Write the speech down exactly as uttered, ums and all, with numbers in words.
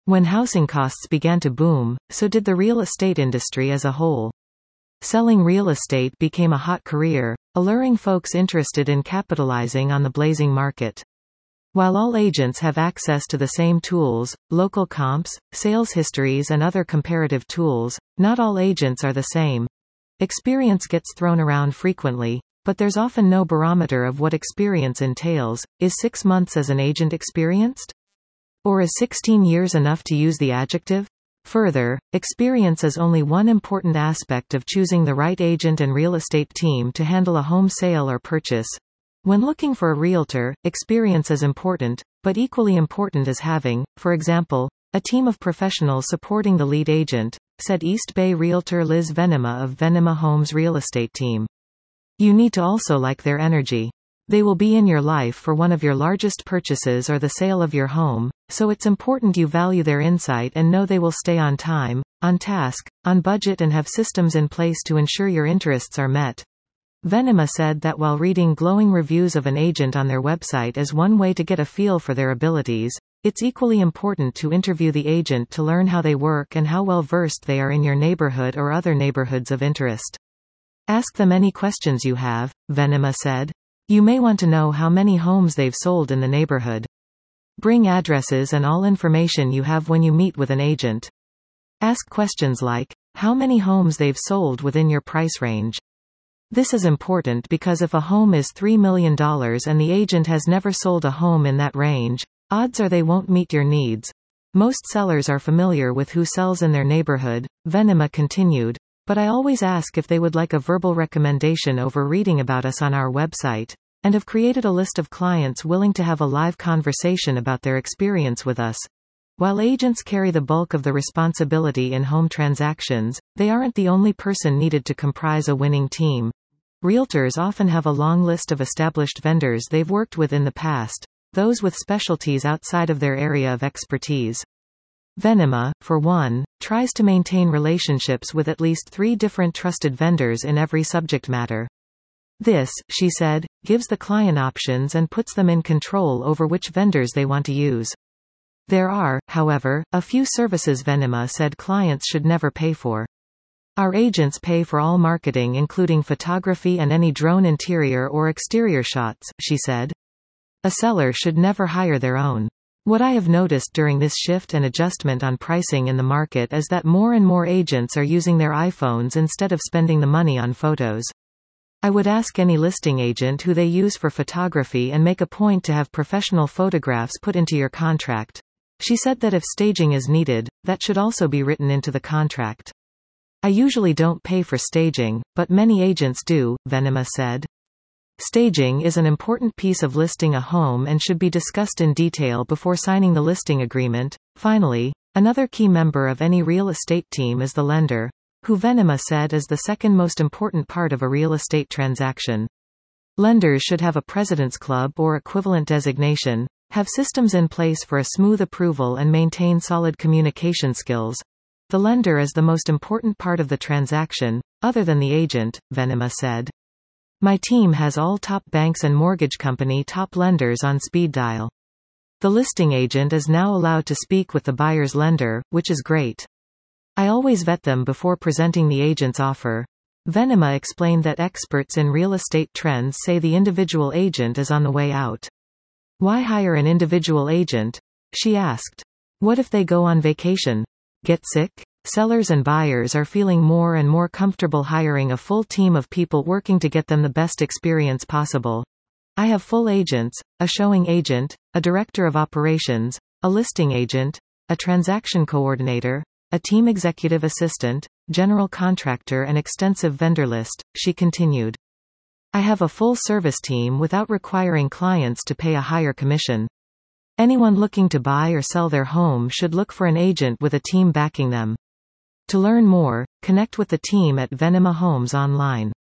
When housing costs began to boom, so did the real estate industry as a whole. Selling real estate became a hot career, alluring folks interested in capitalizing on the blazing market. While all agents have access to the same tools, local comps, sales histories and other comparative tools, not all agents are the same. Experience gets thrown around frequently, but there's often no barometer of what experience entails. Is six months as an agent experienced? Or is sixteen years enough to use the adjective? Further, experience is only one important aspect of choosing the right agent and real estate team to handle a home sale or purchase. When looking for a realtor, experience is important, but equally important is having, for example, a team of professionals supporting the lead agent, said East Bay realtor Liz Venema of Venema Homes Real Estate Team. You need to also like their energy. They will be in your life for one of your largest purchases or the sale of your home, so it's important you value their insight and know they will stay on time, on task, on budget and have systems in place to ensure your interests are met. Venema said that while reading glowing reviews of an agent on their website is one way to get a feel for their abilities, it's equally important to interview the agent to learn how they work and how well versed they are in your neighborhood or other neighborhoods of interest. Ask them any questions you have, Venema said. You may want to know how many homes they've sold in the neighborhood. Bring addresses and all information you have when you meet with an agent. Ask questions like, how many homes they've sold within your price range. This is important because if a home is three million dollars and the agent has never sold a home in that range, odds are they won't meet your needs. Most sellers are familiar with who sells in their neighborhood, Venema continued, but I always ask if they would like a verbal recommendation over reading about us on our website, and have created a list of clients willing to have a live conversation about their experience with us. While agents carry the bulk of the responsibility in home transactions, they aren't the only person needed to comprise a winning team. Realtors often have a long list of established vendors they've worked with in the past, those with specialties outside of their area of expertise. Venema, for one, tries to maintain relationships with at least three different trusted vendors in every subject matter. This, she said, gives the client options and puts them in control over which vendors they want to use. There are, however, a few services Venema said clients should never pay for. Our agents pay for all marketing including photography and any drone interior or exterior shots, she said. A seller should never hire their own. What I have noticed during this shift and adjustment on pricing in the market is that more and more agents are using their iPhones instead of spending the money on photos. I would ask any listing agent who they use for photography and make a point to have professional photographs put into your contract. She said that if staging is needed, that should also be written into the contract. I usually don't pay for staging, but many agents do, Venema said. Staging is an important piece of listing a home and should be discussed in detail before signing the listing agreement. Finally, another key member of any real estate team is the lender, who Venema said is the second most important part of a real estate transaction. Lenders should have a president's club or equivalent designation, have systems in place for a smooth approval and maintain solid communication skills. The lender is the most important part of the transaction, other than the agent, Venema said. My team has all top banks and mortgage company top lenders on speed dial. The listing agent is now allowed to speak with the buyer's lender, which is great. I always vet them before presenting the agent's offer. Venema explained that experts in real estate trends say the individual agent is on the way out. Why hire an individual agent? She asked. What if they go on vacation? Get sick? Sellers and buyers are feeling more and more comfortable hiring a full team of people working to get them the best experience possible. I have full agents, a showing agent, a director of operations, a listing agent, a transaction coordinator, a team executive assistant, general contractor and extensive vendor list, she continued. I have a full service team without requiring clients to pay a higher commission. Anyone looking to buy or sell their home should look for an agent with a team backing them. To learn more, connect with the team at Venema Homes online.